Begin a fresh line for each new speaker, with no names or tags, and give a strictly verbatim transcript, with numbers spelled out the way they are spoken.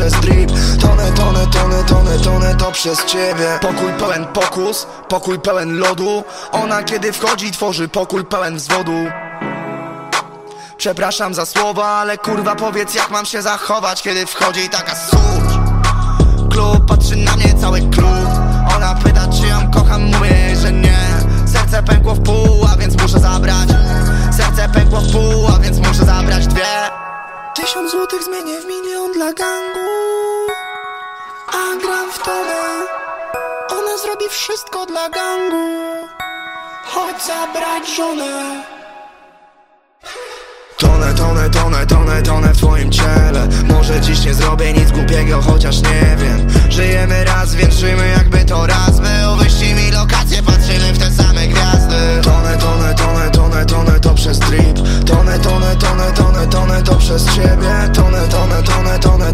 przez drip. Tonę, tonę, tonę, tonę, tonę to przez ciebie. Pokój pełen pokus, pokój pełen lodu. Ona kiedy wchodzi tworzy pokój pełen wzwodu. Przepraszam za słowa, ale kurwa powiedz jak mam się zachować, kiedy wchodzi taka suć. Klub patrzy na mnie cały klub. Ona pyta czy ją kocham, mówię jej, że nie. Serce pękło w pół, a więc muszę zabrać. Serce pękło w pół, a więc muszę zabrać dwie. Tysiąc złotych zmienię w milion dla gangu. A gram w tonę. Ona zrobi wszystko dla gangu. Chodź zabrać żonę. Tonę, tonę, tonę, tonę, tonę w twoim ciele. Może dziś nie zrobię nic głupiego, chociaż nie wiem. Żyjemy raz, więc żyjmy jakby to raz był. Wyślij mi lokację, patrzymy w te same gwiazdy. Tonę, tonę, tonę, tonę, tonę to przez trip. Tonę, tonę, tonę, tonę, tonę to przez ciebie. Tonę, tonę, tonę, tonę,